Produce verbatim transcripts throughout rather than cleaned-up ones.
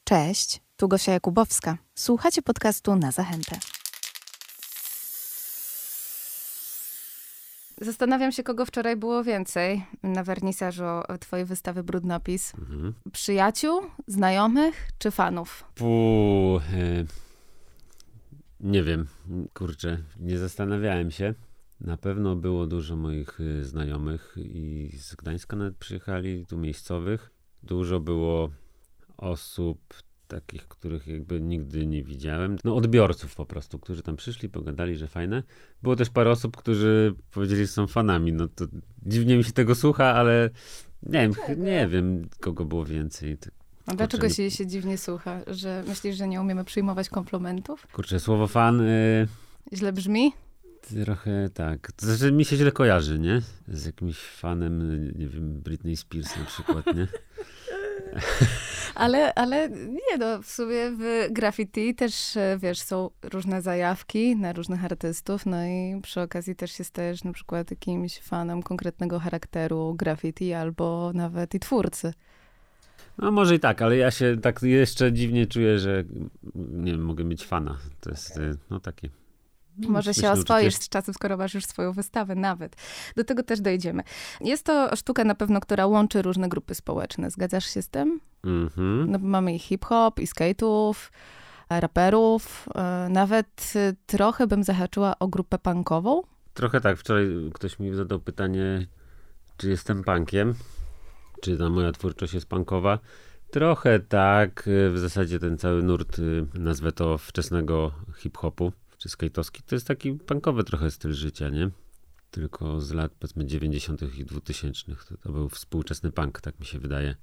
Cześć, tu Gosia Jakubowska. Słuchacie podcastu Na Zachętę. Zastanawiam się, kogo wczoraj było więcej na wernisażu twojej wystawy Brudnopis. Mhm. Przyjaciół, znajomych czy fanów? Puu, e, nie wiem, kurczę, nie zastanawiałem się. Na pewno było dużo moich y, znajomych i z Gdańska nawet przyjechali, tu miejscowych. Dużo było osób takich, których jakby nigdy nie widziałem. No odbiorców po prostu, którzy tam przyszli, pogadali, że fajne. Było też parę osób, którzy powiedzieli, że są fanami. No to dziwnie mi się tego słucha, ale nie wiem, ch- nie wiem kogo było więcej. A dlaczego się, się dziwnie słucha? Że myślisz, że nie umiemy przyjmować komplementów? Kurczę, słowo fan... Y- Źle brzmi? Trochę tak. To znaczy mi się źle kojarzy, nie? Z jakimś fanem, nie wiem, Britney Spears na przykład, nie? ale, ale nie no, w sumie w graffiti też, wiesz, są różne zajawki na różnych artystów, no i przy okazji też się stajesz na przykład jakimś fanem konkretnego charakteru graffiti albo nawet i twórcy. No może i tak, ale ja się tak jeszcze dziwnie czuję, że nie wiem, mogę mieć fana. To jest, no takie... Może Myślę, się oswoisz uczucie. z czasem, skoro masz już swoją wystawę nawet. Do tego też dojdziemy. Jest to sztuka na pewno, która łączy różne grupy społeczne. Zgadzasz się z tym? Mhm. No, bo mamy i hip-hop, i skate'ów, raperów. Nawet trochę bym zahaczyła o grupę punkową. Trochę tak. Wczoraj ktoś mi zadał pytanie, czy jestem punkiem, czy ta moja twórczość jest punkowa. Trochę tak. W zasadzie ten cały nurt, nazwę to wczesnego hip-hopu, czy skate'owski, to jest taki punkowy trochę styl życia, nie? Tylko z lat, powiedzmy, dziewięćdziesiątych i dwutysięcznych. To, to był współczesny punk, tak mi się wydaje.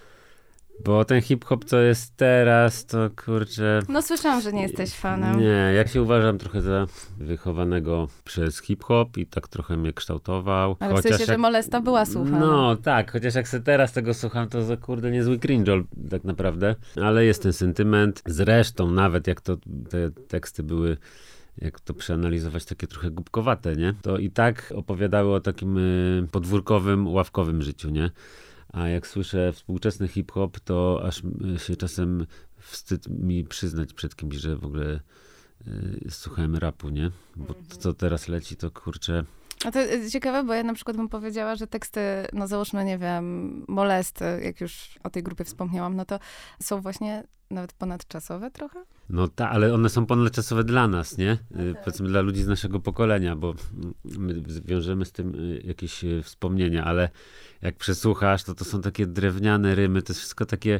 Bo ten hip-hop, co jest teraz, to kurczę... No słyszałam, że nie jesteś fanem. Nie, ja się uważam trochę za wychowanego przez hip-hop i tak trochę mnie kształtował. Ale w sensie, jak... że Molesta była słuchana. No tak, chociaż jak sobie teraz tego słucham, to za kurde niezły cringe'ol tak naprawdę. Ale jest ten sentyment. Zresztą nawet jak to te teksty były, jak to przeanalizować, takie trochę głupkowate, nie? To i tak opowiadały o takim y, podwórkowym, ławkowym życiu, nie? A jak słyszę współczesny hip-hop, to aż się czasem wstyd mi przyznać przed kimś, że w ogóle y, słuchałem rapu, nie? Bo to, co teraz leci, to kurczę... A to jest ciekawe, bo ja na przykład bym powiedziała, że teksty, no załóżmy, nie wiem, Molesty, jak już o tej grupie wspomniałam, no to są właśnie nawet ponadczasowe trochę? No tak, ale one są ponadczasowe dla nas, nie? Okay. Powiedzmy dla ludzi z naszego pokolenia, bo my wiążemy z tym jakieś wspomnienia, ale jak przesłuchasz, to to są takie drewniane rymy, to jest wszystko takie...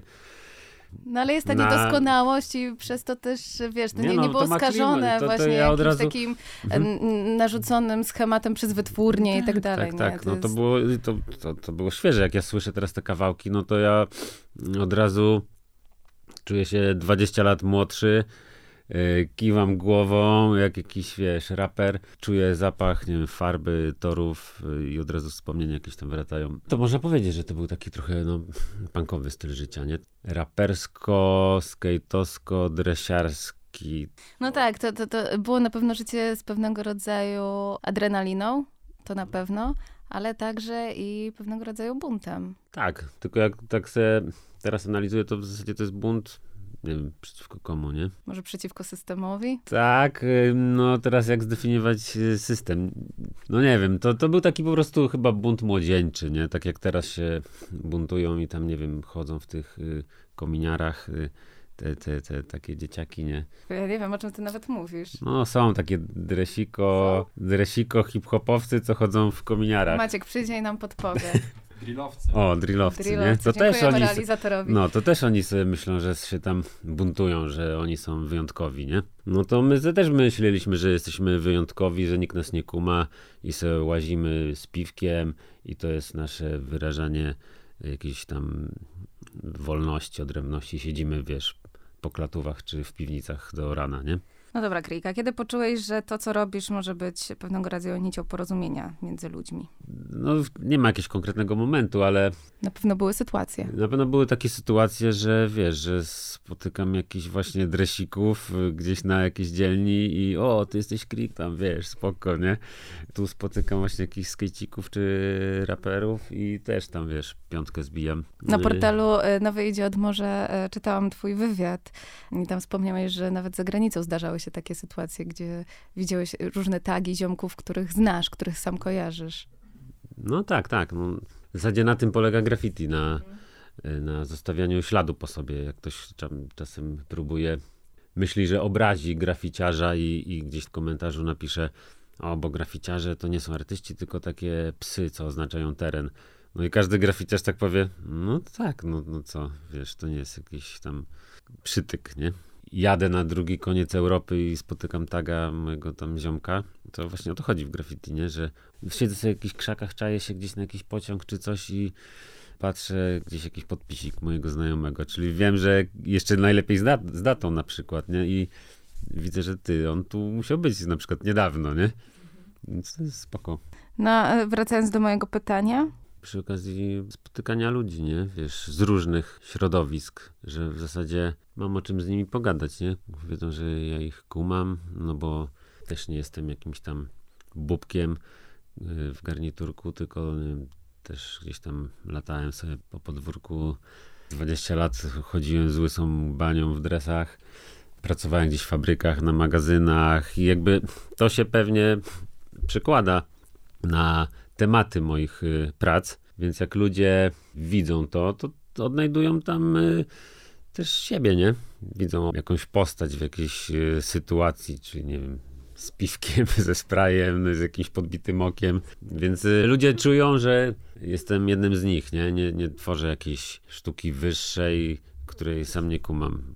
No ale jest ta na... niedoskonałość i przez to też, wiesz, to nie, nie, no, nie było to skażone to, właśnie to ja jakimś razu... takim mhm. narzuconym schematem przez wytwórnię tak, i tak dalej. Tak, tak, nie? To no jest... to było, to, to, to było świeże. Jak ja słyszę teraz te kawałki, no to ja od razu czuję się dwadzieścia lat młodszy, yy, kiwam głową, jak jakiś, wiesz, raper. Czuję zapach, nie wiem, farby, torów yy, i od razu wspomnienia jakieś tam wracają. To można powiedzieć, że to był taki trochę, no, punkowy styl życia, nie? Rapersko, skejtowsko, dresiarski. No tak, to, to, to było na pewno życie z pewnego rodzaju adrenaliną, to na pewno, ale także i pewnego rodzaju buntem. Tak, tylko jak tak se teraz analizuję, to w zasadzie to jest bunt, nie wiem, przeciwko komu, nie? Może przeciwko systemowi? Tak, no teraz jak zdefiniować system? No nie wiem, to, to był taki po prostu chyba bunt młodzieńczy, nie? Tak jak teraz się buntują i tam, nie wiem, chodzą w tych y, kominiarach y, te, te, te takie dzieciaki, nie? Ja nie wiem, o czym ty nawet mówisz. No są takie dresiko, dresiko hip-hopowcy, co chodzą w kominiarach. Maciek, przyjdzie i nam podpowie. Drillowcy. O, drillowcy, drillowcy. nie? To też oni, realizatorowi. no, to też oni sobie myślą, że się tam buntują, że oni są wyjątkowi, nie? No to my też myśleliśmy, że jesteśmy wyjątkowi, że nikt nas nie kuma i sobie łazimy z piwkiem i to jest nasze wyrażanie jakiejś tam wolności, odrębności. Siedzimy, wiesz, po klatówach czy w piwnicach do rana, nie? No dobra, Krik, a kiedy poczułeś, że to, co robisz, może być pewnego rodzaju nicią porozumienia między ludźmi? No, nie ma jakiegoś konkretnego momentu, ale Na pewno były sytuacje. na pewno były takie sytuacje, że wiesz, że spotykam jakichś właśnie dresików y, gdzieś na jakiejś dzielni i o, ty jesteś Krik, tam wiesz, spoko, nie? Tu spotykam właśnie jakichś skejcików czy raperów i też tam, wiesz, piątkę zbijam. Na Y, portalu y, Nowe Idzie od Morza y, czytałam twój wywiad i tam wspomniałeś, że nawet za granicą zdarzały się takie sytuacje, gdzie widziałeś różne tagi ziomków, których znasz, których sam kojarzysz. No tak, tak. No, w zasadzie na tym polega graffiti, na, na zostawianiu śladu po sobie. Jak ktoś czam, czasem próbuje, myśli, że obrazi graficiarza i, i gdzieś w komentarzu napisze, o, bo graficiarze to nie są artyści, tylko takie psy, co oznaczają teren. No i każdy graficiarz tak powie, no tak, no, no co, wiesz, to nie jest jakiś tam przytyk, nie? Jadę na drugi koniec Europy i spotykam taga mojego tam ziomka, to właśnie o to chodzi w graffiti, nie? Że siedzę sobie w jakichś krzakach, czaję się gdzieś na jakiś pociąg czy coś i patrzę gdzieś jakiś podpisik mojego znajomego, czyli wiem, że jeszcze najlepiej z, dat- z datą na przykład, nie? I widzę, że ty, on tu musiał być na przykład niedawno, nie? Więc to jest spoko. No, a wracając do mojego pytania. Przy okazji spotykania ludzi, nie? Wiesz, z różnych środowisk, że w zasadzie mam o czym z nimi pogadać, nie? Wiedzą, że ja ich kumam, no bo też nie jestem jakimś tam bubkiem y, w garniturku, tylko y, też gdzieś tam latałem sobie po podwórku. dwadzieścia lat chodziłem z łysą banią w dresach, pracowałem gdzieś w fabrykach, na magazynach i jakby to się pewnie przekłada na tematy moich y, prac, więc jak ludzie widzą to, to, to odnajdują tam y, też siebie, nie? Widzą jakąś postać w jakiejś y, sytuacji, czy nie wiem, z piwkiem, ze sprayem, z jakimś podbitym okiem, więc y, ludzie czują, że jestem jednym z nich, nie? Nie, nie tworzę jakiejś sztuki wyższej, której sam nie kumam.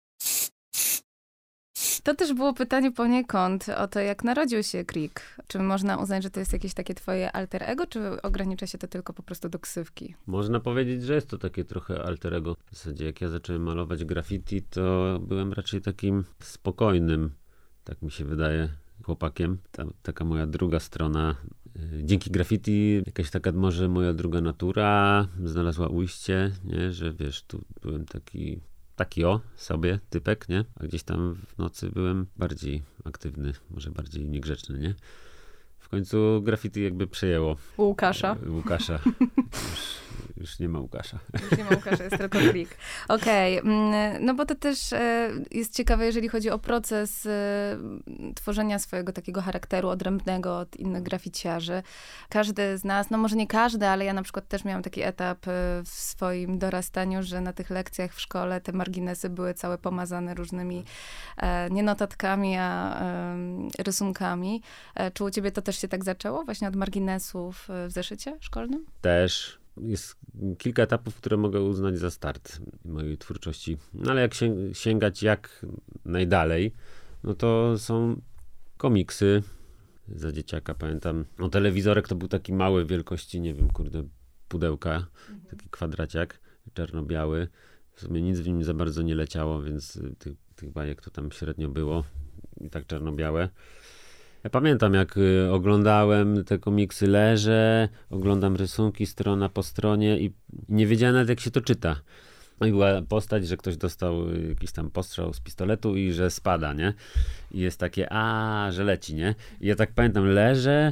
To też było pytanie poniekąd o to, jak narodził się Krik. Czy można uznać, że to jest jakieś takie twoje alter ego, czy ogranicza się to tylko po prostu do ksywki? Można powiedzieć, że jest to takie trochę alter ego. W zasadzie jak ja zacząłem malować graffiti, to byłem raczej takim spokojnym, tak mi się wydaje, chłopakiem. Ta, taka moja druga strona. Dzięki graffiti jakaś taka może moja druga natura znalazła ujście, nie? Że wiesz, tu byłem taki... Taki o sobie typek, nie? A gdzieś tam w nocy byłem bardziej aktywny, może bardziej niegrzeczny, nie? W końcu graffiti jakby przejęło. U Łukasza. Łukasza. Już, już nie ma Łukasza. Już nie ma Łukasza, jest tylko Krik. Okej, okay. No bo to też e, jest ciekawe, jeżeli chodzi o proces e, tworzenia swojego takiego charakteru odrębnego od innych graficiarzy. Każdy z nas, no może nie każdy, ale ja na przykład też miałam taki etap e, w swoim dorastaniu, że na tych lekcjach w szkole te marginesy były całe pomazane różnymi e, nie notatkami, a e, rysunkami. E, czy u ciebie to też się tak zaczęło? Właśnie od marginesów w zeszycie szkolnym? Też. Jest kilka etapów, które mogę uznać za start mojej twórczości. No ale jak sięgać jak najdalej, no to są komiksy za dzieciaka, pamiętam. No telewizorek to był taki mały wielkości, nie wiem, kurde, pudełka, mhm. Taki kwadraciak, czarno-biały. W sumie nic w nim za bardzo nie leciało, więc tych, tych bajek to tam średnio było i tak czarno-białe. Ja pamiętam, jak y, oglądałem te komiksy, leżę, oglądam rysunki strona po stronie i nie wiedziałem nawet, jak się to czyta. No i była postać, że ktoś dostał jakiś tam postrzał z pistoletu i że spada, nie? I jest takie, a, że leci, nie? I ja tak pamiętam, leżę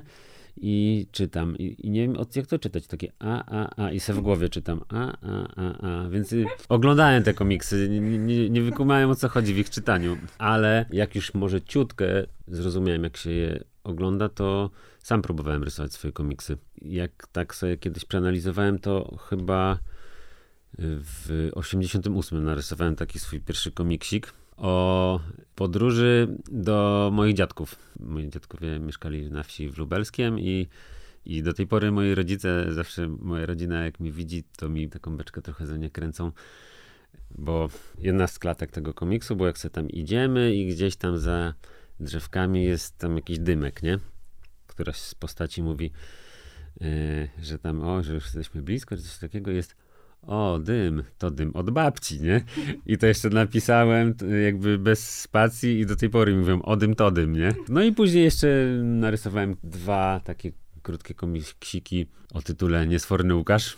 i czytam. I, i nie wiem, jak to czytać. Takie a, a, a. I se w głowie czytam a, a, a, a. Więc y, oglądałem te komiksy. Nie, nie, nie wykumałem, o co chodzi w ich czytaniu. Ale jak już może ciutkę zrozumiałem, jak się je ogląda, to sam próbowałem rysować swoje komiksy. Jak tak sobie kiedyś przeanalizowałem, to chyba w osiemdziesiątym ósmym narysowałem taki swój pierwszy komiksik o podróży do moich dziadków. Moi dziadkowie mieszkali na wsi w Lubelskiem i, i do tej pory moi rodzice, zawsze moja rodzina jak mnie widzi, to mi taką beczkę trochę za nie kręcą, bo jedna z klatek tego komiksu, bo jak sobie tam idziemy i gdzieś tam za drzewkami jest tam jakiś dymek, nie? Któraś z postaci mówi, yy, że tam, o, że już jesteśmy blisko, czy coś takiego jest. o, dym, to dym od babci, nie? I to jeszcze napisałem jakby bez spacji i do tej pory mówią o dym, to dym, nie? No i później jeszcze narysowałem dwa takie krótkie komiksiki o tytule Niesforny Łukasz.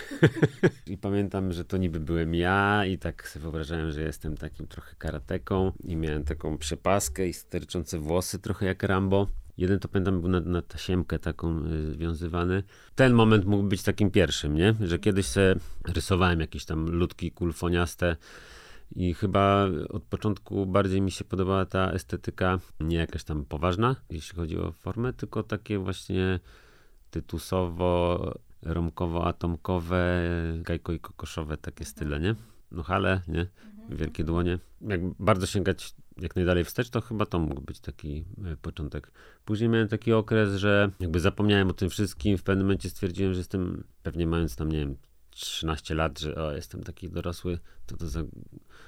I pamiętam, że to niby byłem ja i tak sobie wyobrażałem, że jestem takim trochę karateką i miałem taką przepaskę i sterczące włosy trochę jak Rambo. Jeden to pamiętam był na, na tasiemkę taką y, związywany. Ten moment mógł być takim pierwszym, nie? Że kiedyś se rysowałem jakieś tam ludki kulfoniaste i chyba od początku bardziej mi się podobała ta estetyka, nie jakaś tam poważna, jeśli chodzi o formę, tylko takie właśnie tytusowo, romkowo-atomkowe, gajko i kokoszowe takie style, nie? No hale, nie? Wielkie dłonie. Jak bardzo sięgać jak najdalej wstecz, to chyba to mógł być taki y, początek. Później miałem taki okres, że jakby zapomniałem o tym wszystkim. W pewnym momencie stwierdziłem, że jestem, pewnie mając tam, nie wiem, trzynaście lat, że o, jestem taki dorosły, to to za y,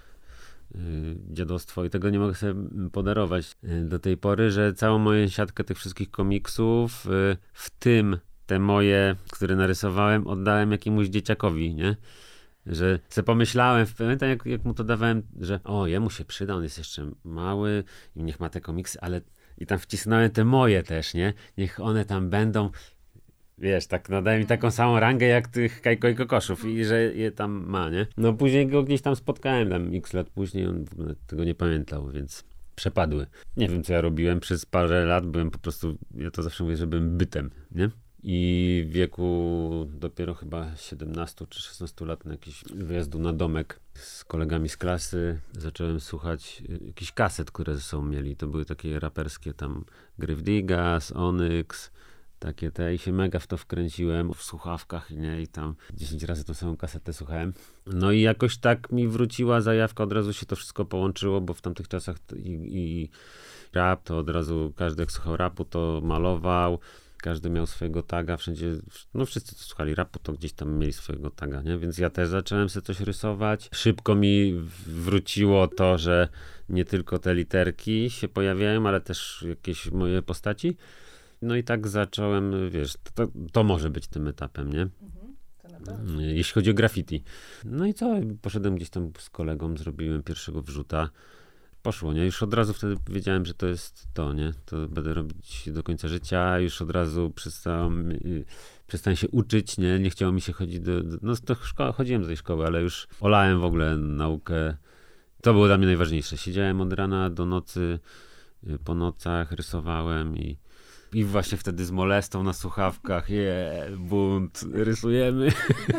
dziadostwo i tego nie mogę sobie podarować y, do tej pory, że całą moją siatkę tych wszystkich komiksów, y, w tym te moje, które narysowałem, oddałem jakiemuś dzieciakowi, nie? Że sobie pomyślałem, pamiętam jak, jak mu to dawałem, że o, jemu się przyda, on jest jeszcze mały i niech ma te komiksy, ale i tam wcisnąłem te moje też, nie? Niech one tam będą, wiesz, tak nadaje mi taką samą rangę jak tych Kajko i Kokoszów i że je tam ma, nie? No później go gdzieś tam spotkałem, tam x lat później, on w ogóle tego nie pamiętał, więc przepadły. Nie wiem, co ja robiłem przez parę lat, byłem po prostu, ja to zawsze mówię, że byłem bytem, nie? I w wieku dopiero chyba siedemnastu czy szesnastu lat na jakiś wyjazdu na domek z kolegami z klasy zacząłem słuchać jakichś kaset, które ze sobą mieli. To były takie raperskie tam Gryf Digas, Onyx, takie te i się mega w to wkręciłem w słuchawkach, nie? I tam dziesięć razy tą samą kasetę słuchałem. No i jakoś tak mi wróciła zajawka, od razu się to wszystko połączyło, bo w tamtych czasach i, i rap, to od razu każdy jak słuchał rapu, to malował. Każdy miał swojego taga, wszędzie, no wszyscy co słuchali rapu, to gdzieś tam mieli swojego taga, nie? Więc ja też zacząłem sobie coś rysować. Szybko mi wróciło to, że nie tylko te literki się pojawiają, ale też jakieś moje postaci. No i tak zacząłem, wiesz, to, to może być tym etapem, nie? Mhm, to na pewno. Jeśli chodzi o graffiti. No i co? Poszedłem gdzieś tam z kolegą, zrobiłem pierwszego wrzuta. Poszło, nie? Już od razu wtedy wiedziałem, że to jest to, nie? To będę robić do końca życia. Już od razu przestałem, yy, przestałem się uczyć, nie? Nie chciało mi się chodzić do... do no, do szkoły, chodziłem do tej szkoły, ale już olałem w ogóle naukę. To było dla mnie najważniejsze. Siedziałem od rana do nocy, yy, po nocach rysowałem i I właśnie wtedy z molestą na słuchawkach, je, bunt, rysujemy.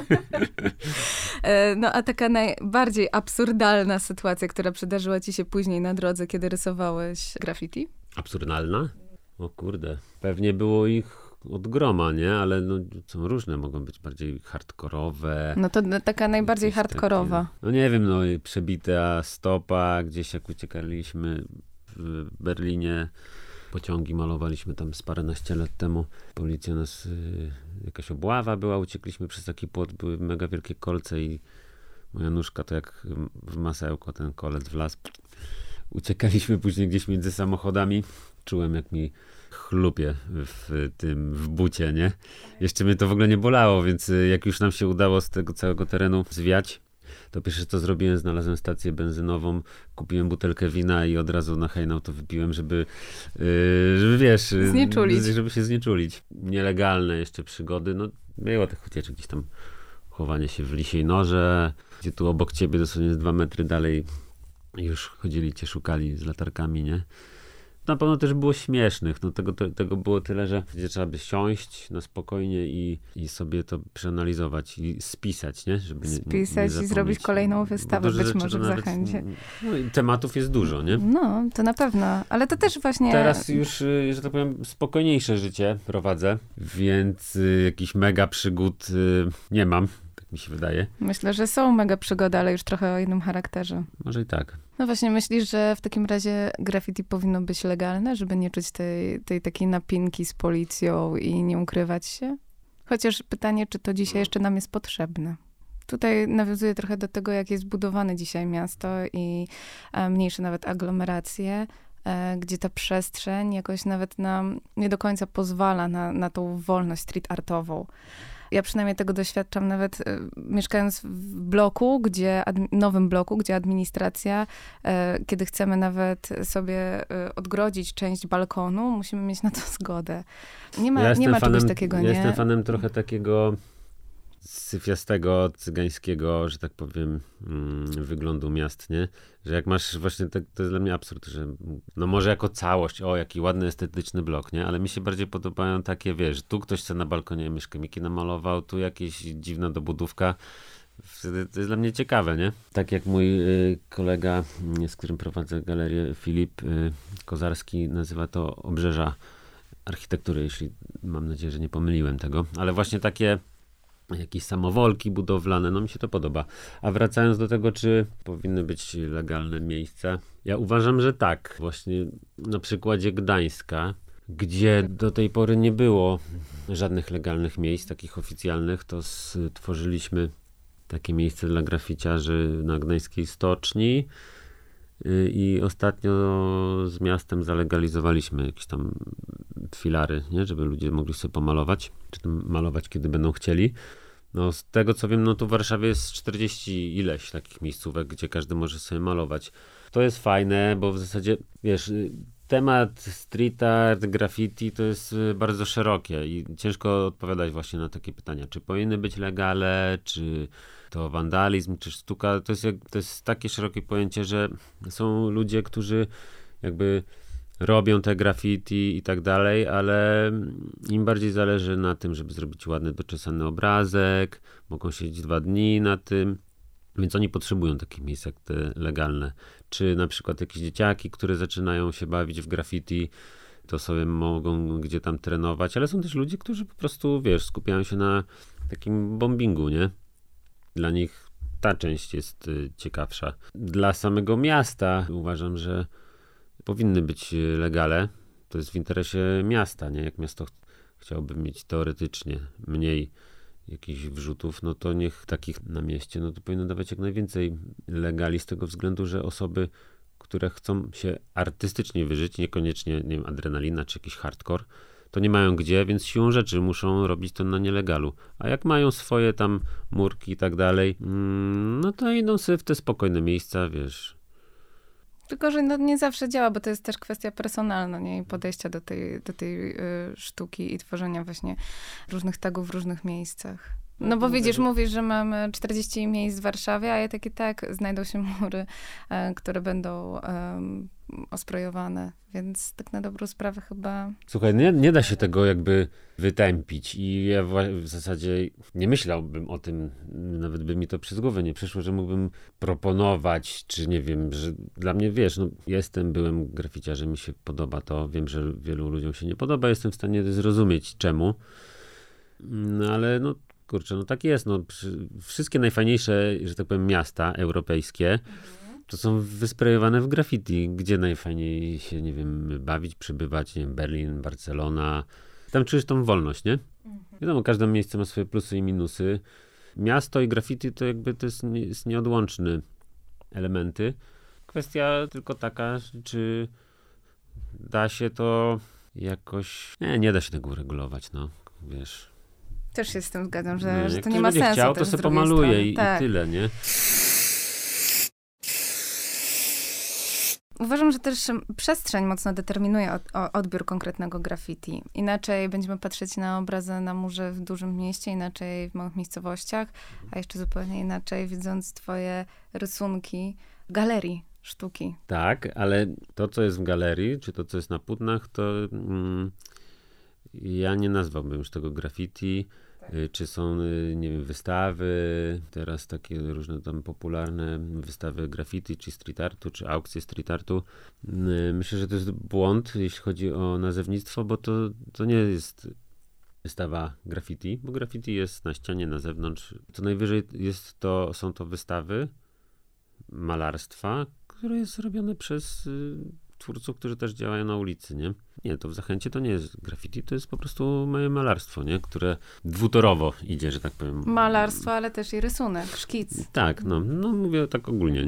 No a taka najbardziej absurdalna sytuacja, która przydarzyła ci się później na drodze, kiedy rysowałeś graffiti? Absurdalna? O kurde. Pewnie było ich od groma, nie? Ale no, są różne, mogą być bardziej hardkorowe. No to taka najbardziej hardkorowa. Takie, no nie wiem, no przebita stopa, gdzieś jak uciekaliśmy w Berlinie. Pociągi malowaliśmy tam z paręnaście lat temu. Policja nas, y, jakaś obława była, uciekliśmy przez taki płot, były mega wielkie kolce i moja nóżka to jak w masełko ten kolec wlazł. Uciekaliśmy później gdzieś między samochodami. Czułem jak mi chlupie w tym, w bucie, nie? Jeszcze mnie to w ogóle nie bolało, więc jak już nam się udało z tego całego terenu zwiać, to pierwsze co zrobiłem, znalazłem stację benzynową, kupiłem butelkę wina i od razu na hejnał to wypiłem, żeby, yy, żeby wiesz, znieczulić. żeby się znieczulić. Nielegalne jeszcze przygody, no było tych ucieczek, gdzieś tam chowanie się w lisiej norze, gdzie tu obok ciebie dosłownie dwa metry dalej już chodzili, cię szukali z latarkami, nie? Na pewno też było śmiesznych, no tego, te, tego było tyle, że gdzie trzeba by siąść na spokojnie i, i sobie to przeanalizować i spisać, nie? Żeby nie, spisać nie i zrobić kolejną wystawę, być może w Zachęcie. No i tematów jest dużo, nie? No, to na pewno, ale to też właśnie... Teraz już, że tak powiem, spokojniejsze życie prowadzę, więc y, jakichś mega przygód y, nie mam, tak mi się wydaje. Myślę, że są mega przygody, ale już trochę o innym charakterze. Może i tak. No właśnie, myślisz, że w takim razie graffiti powinno być legalne, żeby nie czuć tej, tej takiej napinki z policją i nie ukrywać się? Chociaż pytanie, czy to dzisiaj jeszcze nam jest potrzebne? Tutaj nawiązuję trochę do tego, jak jest budowane dzisiaj miasto i e, mniejsze nawet aglomeracje, e, gdzie ta przestrzeń jakoś nawet nam nie do końca pozwala na, na tą wolność street artową. Ja przynajmniej tego doświadczam nawet y, mieszkając w bloku, gdzie, ad, nowym bloku, gdzie administracja, y, kiedy chcemy nawet sobie y, odgrodzić część balkonu, musimy mieć na to zgodę. Nie ma, ja nie ma fanem, czegoś takiego, ja nie? Jestem fanem trochę takiego syfiastego, cygańskiego, że tak powiem, mm, wyglądu miast, nie? Że jak masz właśnie, tak, to jest dla mnie absurd, że no może jako całość, o jaki ładny, estetyczny blok, nie? Ale mi się bardziej podobają takie, wiesz, tu ktoś sobie na balkonie mieszkamiki namalował, tu jakieś dziwna dobudówka. Wtedy to jest dla mnie ciekawe, nie? Tak jak mój y, kolega, y, z którym prowadzę galerię, Filip y, Kozarski, nazywa to obrzeża architektury, jeśli mam nadzieję, że nie pomyliłem tego, ale właśnie takie jakieś samowolki budowlane, no mi się to podoba. A wracając do tego, czy powinny być legalne miejsca, ja uważam, że tak. Właśnie na przykładzie Gdańska, gdzie do tej pory nie było żadnych legalnych miejsc, takich oficjalnych, to stworzyliśmy takie miejsce dla graficiarzy na Gdańskiej Stoczni i ostatnio z miastem zalegalizowaliśmy jakieś tam filary, nie? Żeby ludzie mogli sobie pomalować, czy tam malować, kiedy będą chcieli. No z tego co wiem, no tu w Warszawie jest czterdzieści ileś takich miejscówek, gdzie każdy może sobie malować. To jest fajne, bo w zasadzie, wiesz, temat street art, graffiti to jest bardzo szerokie i ciężko odpowiadać właśnie na takie pytania. Czy powinny być legale, czy to wandalizm, czy sztuka. To jest, to jest takie szerokie pojęcie, że są ludzie, którzy jakby robią te graffiti i tak dalej, ale im bardziej zależy na tym, żeby zrobić ładny, doczesany obrazek, mogą siedzieć dwa dni na tym, więc oni potrzebują takich miejsc jak te legalne. Czy na przykład jakieś dzieciaki, które zaczynają się bawić w graffiti, to sobie mogą gdzie tam trenować, ale są też ludzie, którzy po prostu, wiesz, skupiają się na takim bombingu, nie? Dla nich ta część jest y, ciekawsza. Dla samego miasta uważam, że powinny być legale. To jest w interesie miasta, nie? Jak miasto ch- chciałoby mieć teoretycznie mniej jakichś wrzutów, no to niech takich na mieście, no to powinno dawać jak najwięcej legali z tego względu, że osoby, które chcą się artystycznie wyżyć, niekoniecznie, nie wiem, adrenalina czy jakiś hardcore, to nie mają gdzie, więc siłą rzeczy muszą robić to na nielegalu. A jak mają swoje tam murki i tak dalej, mm, no to idą sobie w te spokojne miejsca, wiesz. Tylko, że no nie zawsze działa, bo to jest też kwestia personalna, nie? I podejścia do tej, do tej y, sztuki i tworzenia właśnie różnych tagów w różnych miejscach. No bo widzisz, mówisz, że mamy czterdzieści miejsc w Warszawie, a ja tak i tak znajdą się mury, e, które będą e, osprojowane, więc tak na dobrą sprawę chyba... Słuchaj, nie, nie da się tego jakby wytępić i ja w zasadzie nie myślałbym o tym, nawet by mi to przez głowę nie przyszło, że mógłbym proponować, czy nie wiem, że dla mnie, wiesz, no jestem, byłem graficiarzem, mi się podoba to, wiem, że wielu ludziom się nie podoba, jestem w stanie zrozumieć czemu, no ale no kurczę, no tak jest, no wszystkie najfajniejsze, że tak powiem, miasta europejskie to są wysprejowane w graffiti, gdzie najfajniej się, nie wiem, bawić, przebywać, nie wiem, Berlin, Barcelona. Tam czujesz tą wolność, nie? Mhm. Wiadomo, każde miejsce ma swoje plusy i minusy. Miasto i graffiti to jakby to jest, nie, jest nieodłączny elementy. Kwestia tylko taka, czy da się to jakoś... Nie, nie da się tego uregulować, no, wiesz. Też się z tym zgadzam, że, nie, że to nie ma sensu. Chciał, to sobie pomaluje i, tak. i tyle, nie? Uważam, że też przestrzeń mocno determinuje od, odbiór konkretnego graffiti. Inaczej będziemy patrzeć na obrazy na murze w dużym mieście, inaczej w małych miejscowościach, a jeszcze zupełnie inaczej widząc twoje rysunki w galerii sztuki. Tak, ale to, co jest w galerii, czy to, co jest na płótnach, to mm, ja nie nazwałbym już tego graffiti. Tak. Czy są, nie wiem, wystawy, teraz takie różne tam popularne wystawy graffiti, czy street artu, czy aukcje street artu. Myślę, że to jest błąd, jeśli chodzi o nazewnictwo, bo to, to nie jest wystawa graffiti, bo graffiti jest na ścianie, na zewnątrz. Co najwyżej jest to, są to wystawy malarstwa, które jest robione przez y, twórców, którzy też działają na ulicy, nie? Nie, to w Zachęcie to nie jest graffiti, to jest po prostu moje malarstwo, nie? Które dwutorowo idzie, że tak powiem. Malarstwo, ale też i rysunek, szkic. Tak, no, no mówię tak ogólnie, nie?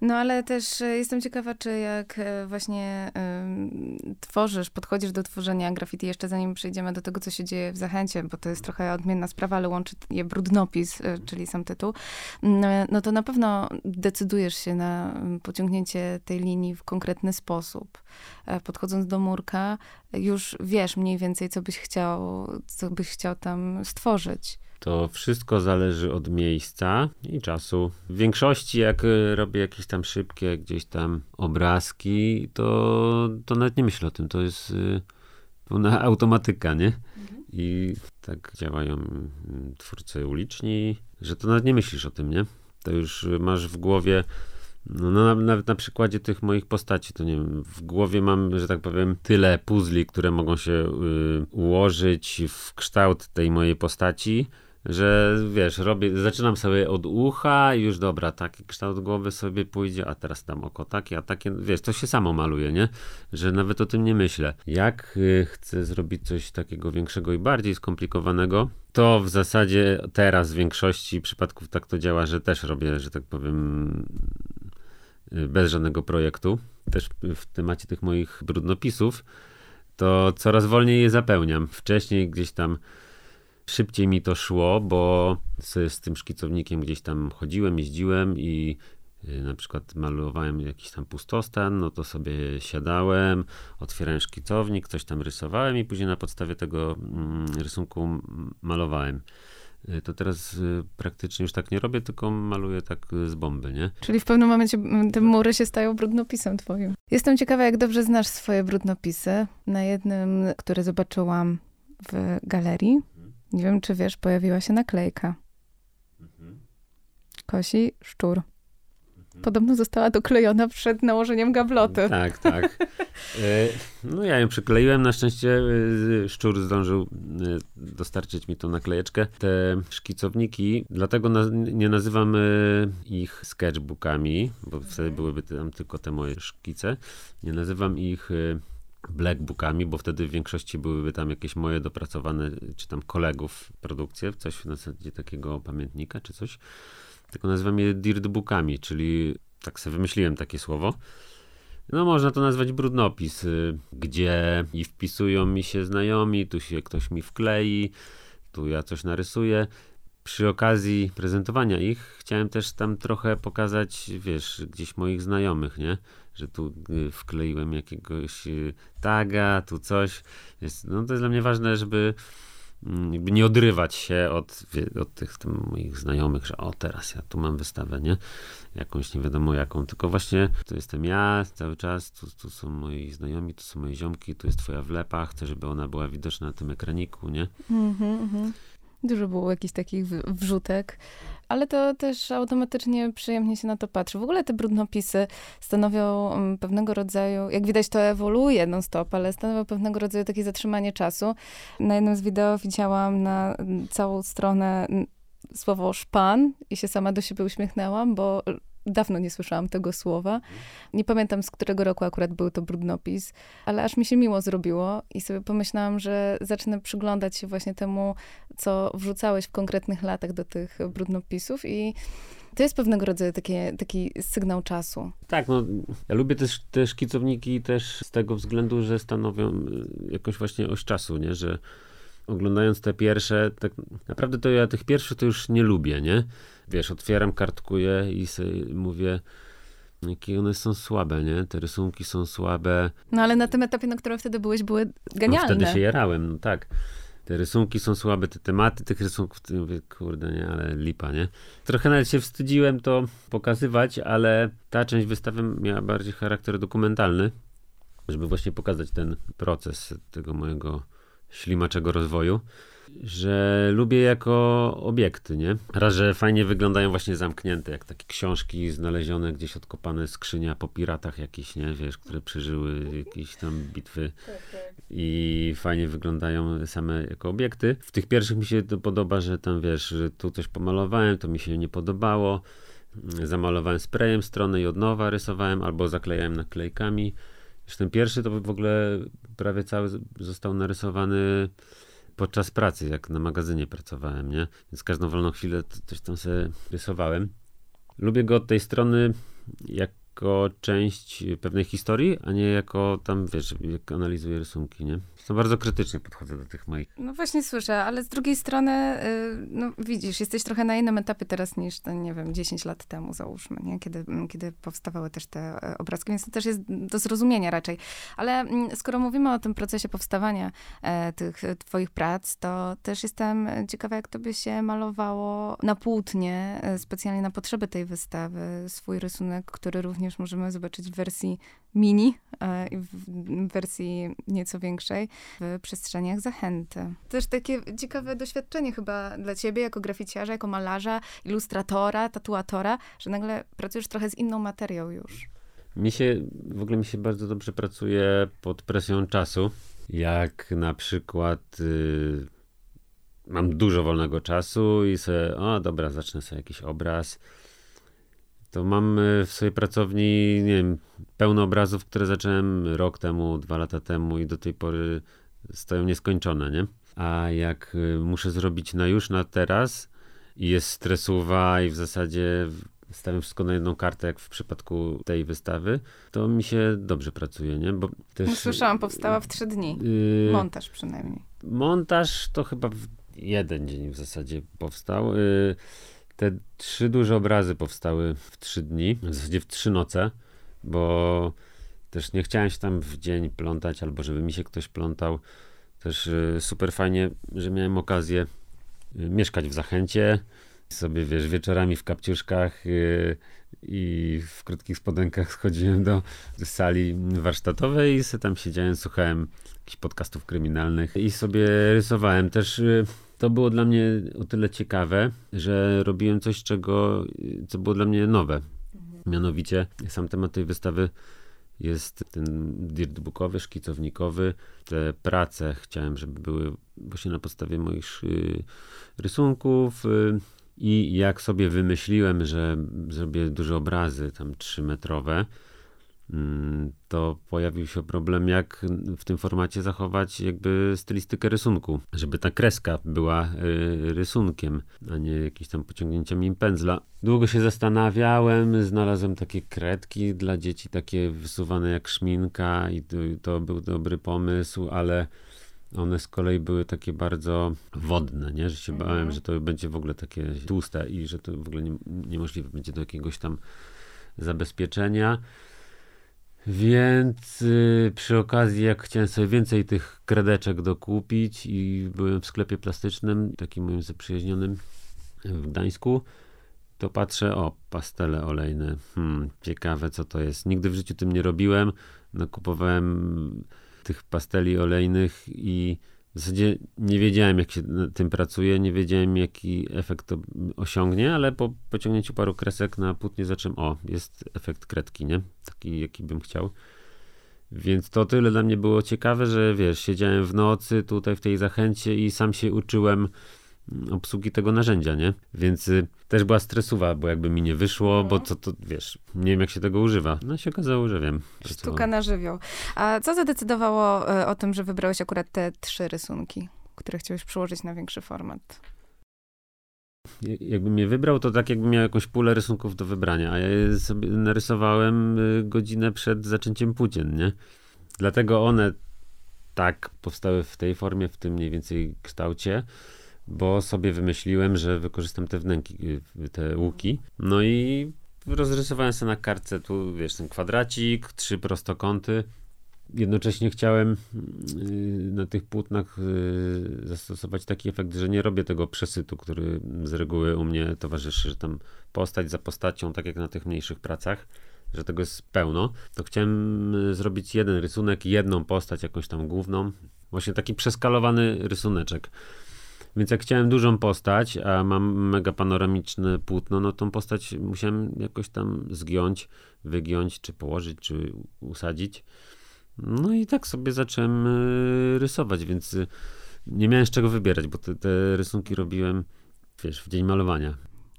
No ale też e, jestem ciekawa, czy jak e, właśnie em, tworzysz, podchodzisz do tworzenia graffiti, jeszcze zanim przejdziemy do tego, co się dzieje w Zachęcie, bo to jest trochę odmienna sprawa, ale łączy je brudnopis, e, czyli sam tytuł, no, no to na pewno decydujesz się na mm, pociągnięcie tej linii w konkretny sposób. E, Podchodząc do murka, już wiesz mniej więcej, co byś chciał, co byś chciał tam stworzyć. To wszystko zależy od miejsca i czasu. W większości, jak y, robię jakieś tam szybkie gdzieś tam obrazki, to, to nawet nie myślę o tym. To jest y, pełna automatyka, nie? I tak działają mm, twórcy uliczni, że to nawet nie myślisz o tym, nie? To już y, masz w głowie, no, no nawet na przykładzie tych moich postaci, to nie wiem, w głowie mam, że tak powiem, tyle puzli, które mogą się y, ułożyć w kształt tej mojej postaci, że wiesz, robię, zaczynam sobie od ucha i już dobra, taki kształt głowy sobie pójdzie, a teraz tam oko takie, a takie, wiesz, to się samo maluje, nie? Że nawet o tym nie myślę. Jak y, chcę zrobić coś takiego większego i bardziej skomplikowanego, to w zasadzie teraz w większości przypadków tak to działa, że też robię, że tak powiem, y, bez żadnego projektu. Też w temacie tych moich brudnopisów, to coraz wolniej je zapełniam. Wcześniej gdzieś tam szybciej mi to szło, bo z, z tym szkicownikiem gdzieś tam chodziłem, jeździłem i y, na przykład malowałem jakiś tam pustostan, no to sobie siadałem, otwierałem szkicownik, coś tam rysowałem i później na podstawie tego mm, rysunku m- malowałem. Y, To teraz y, praktycznie już tak nie robię, tylko maluję tak y, z bomby, nie? Czyli w pewnym momencie m, te mury się stają brudnopisem twoim. Jestem ciekawa, jak dobrze znasz swoje brudnopisy. Na jednym, które zobaczyłam w galerii, nie wiem, czy wiesz, pojawiła się naklejka. Kosi szczur. Podobno została doklejona przed nałożeniem gabloty. Tak, tak. E, No ja ją przykleiłem, na szczęście e, szczur zdążył e, dostarczyć mi tą naklejeczkę. Te szkicowniki, dlatego na, nie nazywam e, ich sketchbookami, bo wtedy byłyby tam tylko te moje szkice. Nie nazywam ich e, blackbookami, bo wtedy w większości byłyby tam jakieś moje dopracowane, czy tam kolegów produkcje, coś na zasadzie takiego pamiętnika, czy coś. Tylko nazywam je dirtbookami, czyli tak sobie wymyśliłem takie słowo. No można to nazwać brudnopis, y, gdzie i wpisują mi się znajomi, tu się ktoś mi wklei, tu ja coś narysuję. Przy okazji prezentowania ich chciałem też tam trochę pokazać, wiesz, gdzieś moich znajomych, nie? Że tu y, wkleiłem jakiegoś y, taga, tu coś. Jest, no to jest dla mnie ważne, żeby mm, jakby nie odrywać się od, wie, od tych tam moich znajomych, że o teraz ja tu mam wystawę, nie? Jakąś nie wiadomo jaką, tylko właśnie to jestem ja cały czas, tu, tu są moi znajomi, tu są moje ziomki, tu jest twoja wlepa, chcę, żeby ona była widoczna na tym ekraniku, nie? Mhm, mhm. Dużo było jakichś takich w- wrzutek, ale to też automatycznie przyjemnie się na to patrzy. W ogóle te brudnopisy stanowią mm, pewnego rodzaju, jak widać to ewoluuje non-stop, ale stanowią pewnego rodzaju takie zatrzymanie czasu. Na jednym z wideo widziałam na mm, całą stronę mm, słowo szpan i się sama do siebie uśmiechnęłam, bo dawno nie słyszałam tego słowa. Nie pamiętam, z którego roku akurat był to brudnopis, ale aż mi się miło zrobiło i sobie pomyślałam, że zacznę przyglądać się właśnie temu, co wrzucałeś w konkretnych latach do tych brudnopisów i to jest pewnego rodzaju takie, taki sygnał czasu. Tak, no ja lubię też te szkicowniki też z tego względu, że stanowią y, jakąś właśnie oś czasu, nie? Że oglądając te pierwsze, tak naprawdę to ja tych pierwszych to już nie lubię, nie? Wiesz, otwieram, kartkuję i sobie mówię, jakie one są słabe, nie? Te rysunki są słabe. No ale na tym etapie, na którym wtedy byłeś, były genialne. No, wtedy się jarałem, no tak. Te rysunki są słabe, te tematy tych rysunków, to mówię, kurde, nie, ale lipa, nie? Trochę nawet się wstydziłem to pokazywać, ale ta część wystawy miała bardziej charakter dokumentalny, żeby właśnie pokazać ten proces tego mojego ślimaczego rozwoju, że lubię jako obiekty, nie? Raz, że fajnie wyglądają właśnie zamknięte, jak takie książki znalezione gdzieś odkopane skrzynia po piratach jakieś, nie? Wiesz, które przeżyły jakieś tam bitwy i fajnie wyglądają same jako obiekty. W tych pierwszych mi się to podoba, że tam wiesz, że tu coś pomalowałem, to mi się nie podobało. Zamalowałem sprayem stronę i od nowa rysowałem albo zaklejałem naklejkami. Już ten pierwszy to w ogóle prawie cały został narysowany podczas pracy, jak na magazynie pracowałem, nie? Więc każdą wolną chwilę coś tam sobie rysowałem. Lubię go od tej strony, jako część pewnej historii, a nie jako tam, wiesz, jak analizuję rysunki, nie? To bardzo krytycznie podchodzę do tych moich. No właśnie słyszę, ale z drugiej strony, y, no widzisz, jesteś trochę na innym etapie teraz niż, ten, nie wiem, dziesięć lat temu załóżmy, nie? Kiedy, kiedy powstawały też te e, obrazki, więc to też jest do zrozumienia raczej. Ale mm, skoro mówimy o tym procesie powstawania e, tych e, twoich prac, to też jestem ciekawa, jak tobie się malowało na płótnie, e, specjalnie na potrzeby tej wystawy, swój rysunek, który również możemy zobaczyć w wersji mini e, i w, w wersji nieco większej, w przestrzeniach Zachęty. Też takie ciekawe doświadczenie chyba dla ciebie, jako graficiarza, jako malarza, ilustratora, tatuatora, że nagle pracujesz trochę z inną materią już. Mi się, w ogóle mi się bardzo dobrze pracuje pod presją czasu. Jak na przykład y, mam dużo wolnego czasu i sobie, o dobra, zacznę sobie jakiś obraz. To mam w swojej pracowni, nie wiem, pełno obrazów, które zacząłem rok temu, dwa lata temu i do tej pory stoją nieskończone, nie? A jak muszę zrobić na już, na teraz i jest stresowa i w zasadzie stawiam wszystko na jedną kartę, jak w przypadku tej wystawy, to mi się dobrze pracuje, nie? Bo też, no, słyszałam, powstała w trzy dni. Yy, montaż przynajmniej. Montaż to chyba w jeden dzień w zasadzie powstał. Yy, Te trzy duże obrazy powstały w trzy dni, w zasadzie w trzy noce, bo też nie chciałem się tam w dzień plątać, albo żeby mi się ktoś plątał. Też y, super fajnie, że miałem okazję y, mieszkać w Zachęcie, sobie, wiesz, wieczorami w kapciuszkach y, i w krótkich spodenkach schodziłem do sali warsztatowej i sobie tam siedziałem, słuchałem jakichś podcastów kryminalnych i sobie rysowałem. Też y, to było dla mnie o tyle ciekawe, że robiłem coś, czego, co było dla mnie nowe. Mhm. Mianowicie sam temat tej wystawy jest ten dirtbookowy, szkicownikowy. Te prace chciałem, żeby były właśnie na podstawie moich y, rysunków y, i jak sobie wymyśliłem, że zrobię duże obrazy, tam trzymetrowe, to pojawił się problem, jak w tym formacie zachować jakby stylistykę rysunku, żeby ta kreska była y, rysunkiem, a nie jakimś tam pociągnięciem pędzla. Długo się zastanawiałem, znalazłem takie kredki dla dzieci, takie wysuwane jak szminka i to, to był dobry pomysł, ale one z kolei były takie bardzo wodne, nie? Że się mhm. bałem, że to będzie w ogóle takie tłuste i że to w ogóle nie, niemożliwe będzie do jakiegoś tam zabezpieczenia. Więc y, przy okazji, jak chciałem sobie więcej tych kredeczek dokupić i byłem w sklepie plastycznym, takim moim zaprzyjaźnionym w Gdańsku, to patrzę, o, pastele olejne. Hmm, ciekawe, co to jest. Nigdy w życiu tym nie robiłem. Nakupowałem tych pasteli olejnych i w zasadzie nie wiedziałem, jak się nad tym pracuje, nie wiedziałem, jaki efekt to osiągnie, ale po pociągnięciu paru kresek na płótnie zacząłem, o, jest efekt kredki, nie? Taki, jaki bym chciał. Więc to tyle dla mnie było ciekawe, że wiesz, siedziałem w nocy tutaj w tej Zachęcie i sam się uczyłem obsługi tego narzędzia, nie? Więc y, też była stresowa, bo jakby mi nie wyszło, bo co to, wiesz, nie wiem, jak się tego używa. No się okazało, że wiem. Sztuka na żywioł. A co zadecydowało y, o tym, że wybrałeś akurat te trzy rysunki, które chciałeś przełożyć na większy format? Jakbym je wybrał, to tak jakbym miał jakąś pulę rysunków do wybrania, a ja je sobie narysowałem y, godzinę przed zaczęciem płócien, nie? Dlatego one tak powstały w tej formie, w tym mniej więcej kształcie, bo sobie wymyśliłem, że wykorzystam te wnęki, te łuki. No i rozrysowałem sobie na kartce tu, wiesz, ten kwadracik, trzy prostokąty. Jednocześnie chciałem na tych płótnach zastosować taki efekt, że nie robię tego przesytu, który z reguły u mnie towarzyszy, że tam postać za postacią, tak jak na tych mniejszych pracach, że tego jest pełno. To chciałem zrobić jeden rysunek, jedną postać, jakąś tam główną. Właśnie taki przeskalowany rysuneczek. Więc jak chciałem dużą postać, a mam mega panoramiczne płótno, no tą postać musiałem jakoś tam zgiąć, wygiąć, czy położyć, czy usadzić. No i tak sobie zacząłem rysować, więc nie miałem z czego wybierać, bo te, te rysunki robiłem, wiesz, w dzień malowania.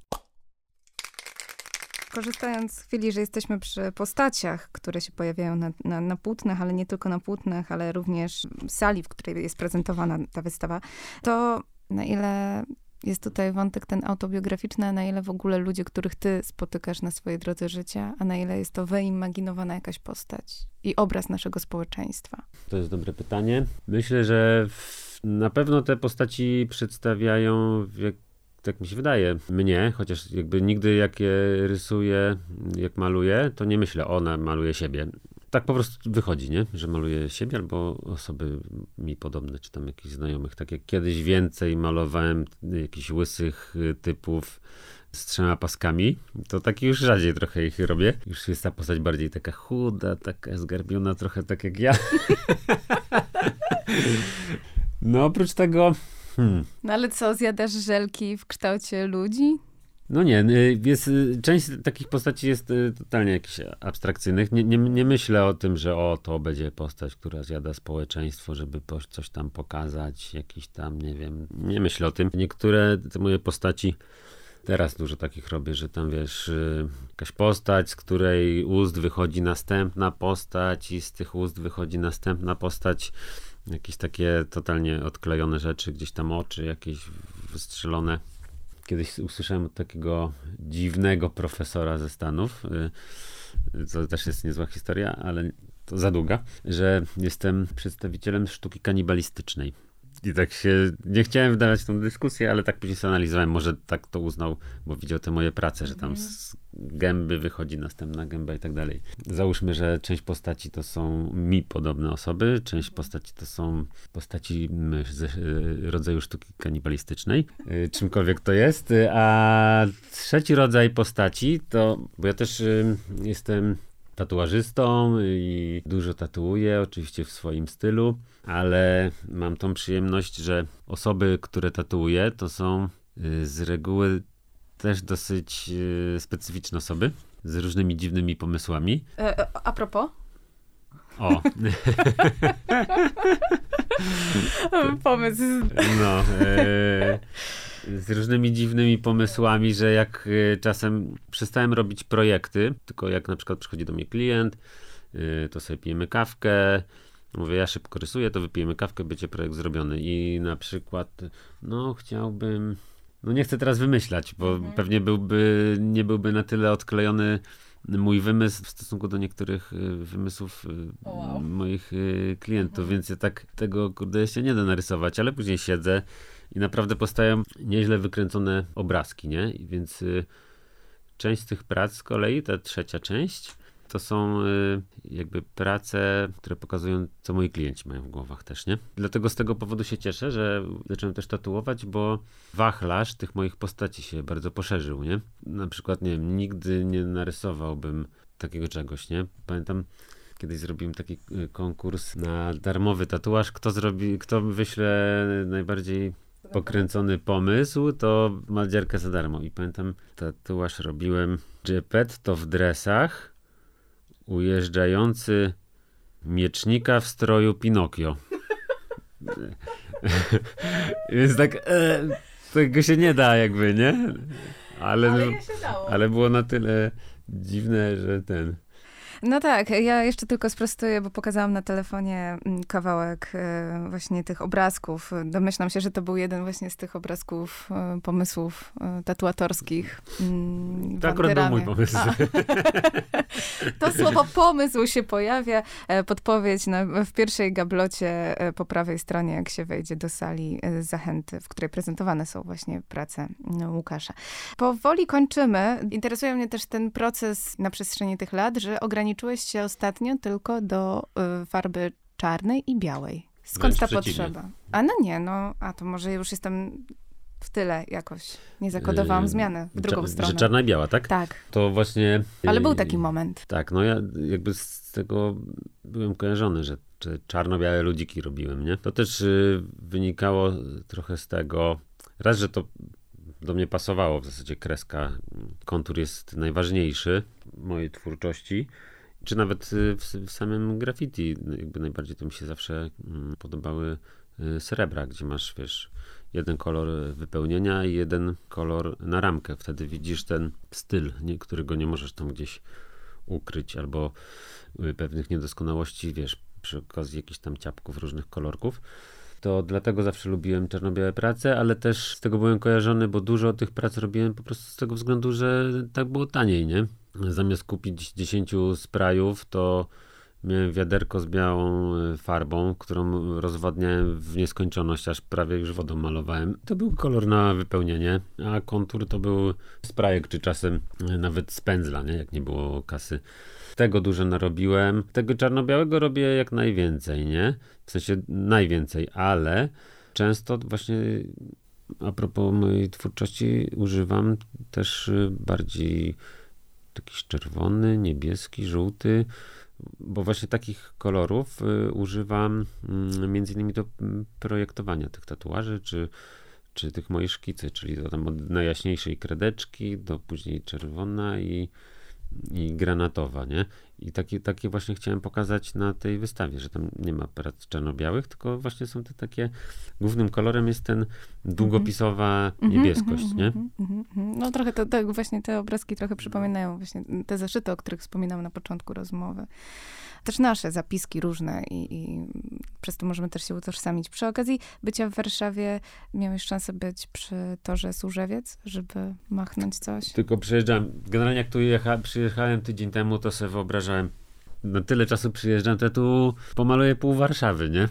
Korzystając z chwili, że jesteśmy przy postaciach, które się pojawiają na, na, na płótnach, ale nie tylko na płótnach, ale również w sali, w której jest prezentowana ta wystawa, to na ile jest tutaj wątek ten autobiograficzny, a na ile w ogóle ludzie, których ty spotykasz na swojej drodze życia, a na ile jest to wyimaginowana jakaś postać i obraz naszego społeczeństwa? To jest dobre pytanie. Myślę, że w, na pewno te postaci przedstawiają, jak, tak mi się wydaje, mnie, chociaż jakby nigdy jak je rysuję, jak maluję, to nie myślę, ona maluje siebie. Tak po prostu wychodzi, nie? Że maluję siebie albo osoby mi podobne, czy tam jakichś znajomych. Tak jak kiedyś więcej malowałem jakichś łysych typów z trzema paskami, to tak już rzadziej trochę ich robię. Już jest ta postać bardziej taka chuda, taka zgarbiona, trochę tak jak ja. No oprócz tego... Hmm. No ale co, zjadasz żelki w kształcie ludzi? No nie, jest, część takich postaci jest totalnie jakichś abstrakcyjnych. Nie, nie, nie myślę o tym, że o, to będzie postać, która zjada społeczeństwo, żeby coś tam pokazać, jakiś tam, nie wiem, nie myślę o tym. Niektóre te moje postaci, teraz dużo takich robię, że tam wiesz, jakaś postać, z której ust wychodzi następna postać i z tych ust wychodzi następna postać. Jakieś takie totalnie odklejone rzeczy, gdzieś tam oczy jakieś wystrzelone. Kiedyś usłyszałem od takiego dziwnego profesora ze Stanów, co też jest niezła historia, ale to za długa, że jestem przedstawicielem sztuki kanibalistycznej. I tak się, nie chciałem wdawać w tą dyskusję, ale tak później sobie analizowałem, może tak to uznał, bo widział te moje prace, że tam z gęby wychodzi następna gęba i tak dalej. Załóżmy, że część postaci to są mi podobne osoby, część postaci to są postaci z rodzaju sztuki kanibalistycznej, czymkolwiek to jest, a trzeci rodzaj postaci to, bo ja też jestem tatuażystą i dużo tatuuję, oczywiście w swoim stylu, ale mam tą przyjemność, że osoby, które tatuuję, to są z reguły też dosyć specyficzne osoby z różnymi dziwnymi pomysłami. E, a propos? O. Pomysł. No. E, z różnymi dziwnymi pomysłami, że jak czasem przestałem robić projekty, tylko jak na przykład przychodzi do mnie klient, to sobie pijemy kawkę, mówię, ja szybko rysuję, to wypijemy kawkę, będzie projekt zrobiony. I na przykład, no chciałbym, no nie chcę teraz wymyślać, bo mhm. pewnie byłby, nie byłby na tyle odklejony mój wymysł w stosunku do niektórych wymysłów oh, wow. moich klientów, mhm. więc ja tak tego, kurde, jeszcze nie da narysować, ale później siedzę i naprawdę powstają nieźle wykręcone obrazki, nie? I więc y, część z tych prac z kolei, ta trzecia część, to są y, jakby prace, które pokazują, co moi klienci mają w głowach też, nie? Dlatego z tego powodu się cieszę, że zacząłem też tatuować, bo wachlarz tych moich postaci się bardzo poszerzył, nie? Na przykład, nie wiem, nigdy nie narysowałbym takiego czegoś, nie? Pamiętam, kiedyś zrobiłem taki konkurs na darmowy tatuaż, kto zrobi, kto wyśle najbardziej pokręcony pomysł, to ma dzierkę za darmo. I pamiętam, tatuaż robiłem Geppetto w dresach, ujeżdżający miecznika w stroju Pinokio. Więc tak, e, tego się nie da jakby, nie? Ale, ale, się dało. ale było na tyle dziwne, że ten... No tak, ja jeszcze tylko sprostuję, bo pokazałam na telefonie kawałek właśnie tych obrazków. Domyślam się, że to był jeden właśnie z tych obrazków, pomysłów tatuatorskich. To akurat był mój pomysł. To słowo pomysł się pojawia. Podpowiedź na, w pierwszej gablocie po prawej stronie, jak się wejdzie do sali zachęty, w której prezentowane są właśnie prace Łukasza. Powoli kończymy. Interesuje mnie też ten proces na przestrzeni tych lat, że ograniczyłeś się ostatnio tylko do y, farby czarnej i białej. Skąd Wręcz ta przeciwnie. potrzeba? A no nie, no, a to może już jestem w tyle jakoś. Nie zakodowałam yy, zmianę w drugą cza- stronę. Że czarna i biała, tak? Tak. To właśnie... Ale był taki moment. Tak, no ja jakby z tego byłem kojarzony, że, że czarno-białe ludziki robiłem, nie? To też y, wynikało trochę z tego, raz, że to do mnie pasowało, w zasadzie kreska, kontur jest najważniejszy w mojej twórczości, czy nawet w, w samym graffiti, jakby najbardziej to mi się zawsze mm, podobały y, srebra, gdzie masz, wiesz, jeden kolor wypełnienia i jeden kolor na ramkę. Wtedy widzisz ten styl, nie, którego nie możesz tam gdzieś ukryć, albo y, pewnych niedoskonałości, wiesz, przy okazji jakichś tam ciapków, różnych kolorków. To dlatego zawsze lubiłem czarno-białe prace, ale też z tego byłem kojarzony, bo dużo tych prac robiłem po prostu z tego względu, że tak było taniej, nie? Zamiast kupić dziesięciu sprayów, to miałem wiaderko z białą farbą, którą rozwadniałem w nieskończoność, aż prawie już wodą malowałem. To był kolor na wypełnienie, a kontur to był sprayek, czy czasem nawet z pędzla, nie? Jak nie było kasy. Tego dużo narobiłem. Tego czarno-białego robię jak najwięcej, nie? W sensie najwięcej, ale często właśnie a propos mojej twórczości używam też bardziej jakiś czerwony, niebieski, żółty, bo właśnie takich kolorów y, używam y, między innymi do projektowania tych tatuaży, czy, czy tych moich szkicy, czyli to tam od najjaśniejszej kredeczki do później czerwona i, i granatowa, nie? I takie, takie właśnie chciałem pokazać na tej wystawie, że tam nie ma prac czarno-białych, tylko właśnie są te takie, głównym kolorem jest ten długopisowa mm-hmm. niebieskość, mm-hmm, nie? Mm-hmm, mm-hmm. No trochę to, tak, właśnie te obrazki trochę przypominają właśnie te zeszyty, o których wspominam na początku rozmowy. Też nasze zapiski różne i, i przez to możemy też się utożsamić. Przy okazji bycia w Warszawie miałeś szansę być przy torze Służewiec, żeby machnąć coś? Tylko przyjeżdżałem, generalnie jak tu jecha, przyjechałem tydzień temu, to sobie wyobrażałem, no tyle czasu przyjeżdżam, to ja tu pomaluję pół Warszawy, nie?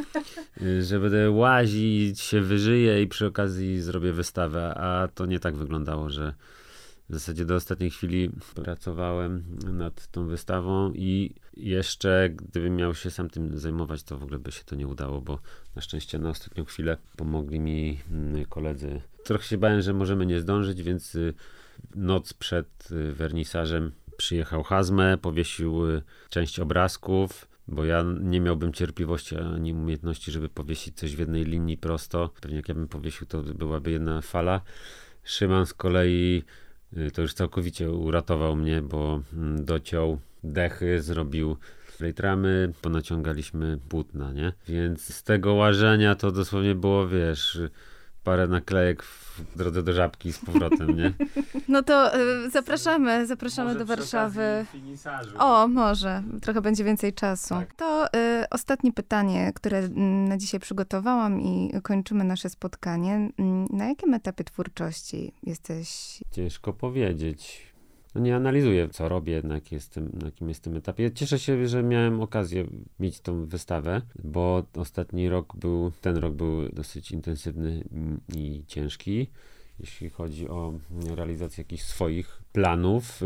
Że będę łazić, się wyżyję i przy okazji zrobię wystawę, a to nie tak wyglądało, że w zasadzie do ostatniej chwili pracowałem nad tą wystawą i jeszcze gdybym miał się sam tym zajmować, to w ogóle by się to nie udało, bo na szczęście na ostatnią chwilę pomogli mi koledzy. Trochę się bałem, że możemy nie zdążyć, więc noc przed wernisażem przyjechał Hazme, powiesił część obrazków, bo ja nie miałbym cierpliwości ani umiejętności, żeby powiesić coś w jednej linii prosto. Pewnie jak ja bym powiesił, to byłaby jedna fala. Szyman z kolei to już całkowicie uratował mnie, bo dociął dechy, zrobił ramy, ponaciągaliśmy płótna, nie? Więc z tego łażenia to dosłownie było, wiesz, parę naklejek w drodze do Żabki z powrotem, nie? No to y, zapraszamy, zapraszamy może do Warszawy. O, może. Trochę będzie więcej czasu. Tak. To y, ostatnie pytanie, które na dzisiaj przygotowałam i kończymy nasze spotkanie. Na jakim etapie twórczości jesteś? Ciężko powiedzieć. No nie analizuję, co robię, na, jak jestem, na jakim jestem etapie. Cieszę się, że miałem okazję mieć tą wystawę, bo ostatni rok był, ten rok był dosyć intensywny i ciężki, jeśli chodzi o realizację jakichś swoich planów,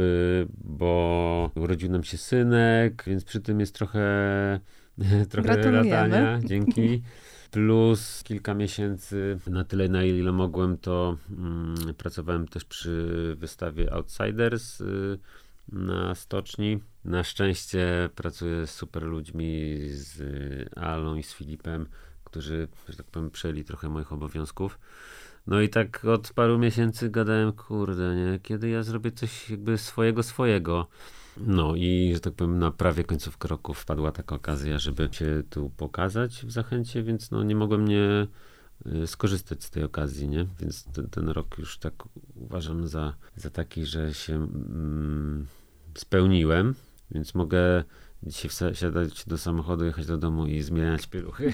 bo urodził nam się synek, więc przy tym jest trochę, trochę latania. Dzięki. Plus kilka miesięcy, na tyle na ile mogłem, to mm, pracowałem też przy wystawie Outsiders y, na Stoczni. Na szczęście pracuję z super ludźmi, z Alą i z Filipem, którzy, że tak powiem, przejęli trochę moich obowiązków. No i tak od paru miesięcy gadałem, kurde, nie, kiedy ja zrobię coś jakby swojego, swojego. No i, że tak powiem, na prawie końcówkę roku wpadła taka okazja, żeby się tu pokazać w Zachęcie, więc no nie mogłem nie y, skorzystać z tej okazji, nie? Więc ten, ten rok już tak uważam za, za taki, że się mm, spełniłem, więc mogę dzisiaj wsiadać do samochodu, jechać do domu i zmieniać pieluchy.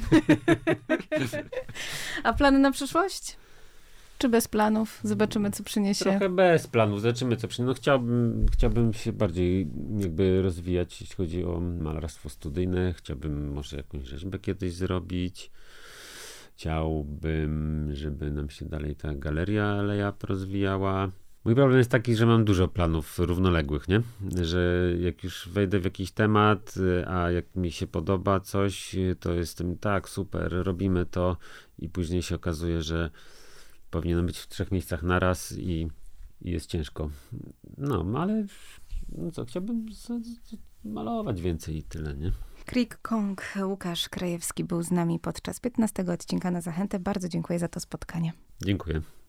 A plany na przyszłość? Czy bez planów? Zobaczymy, co przyniesie. Trochę bez planów. Zobaczymy, co przyniesie. No chciałbym, chciałbym się bardziej jakby rozwijać, jeśli chodzi o malarstwo studyjne. Chciałbym może jakąś rzeźbę kiedyś zrobić. Chciałbym, żeby nam się dalej ta galeria Lejap rozwijała. Mój problem jest taki, że mam dużo planów równoległych, nie? Że jak już wejdę w jakiś temat, a jak mi się podoba coś, to jestem tak, super, robimy to i później się okazuje, że powinienem być w trzech miejscach naraz i, i jest ciężko. No, ale no co, chciałbym z, z, malować więcej i tyle, nie? Creek Kong, Łukasz Krajewski był z nami podczas piętnastego odcinka na Zachętę. Bardzo dziękuję za to spotkanie. Dziękuję.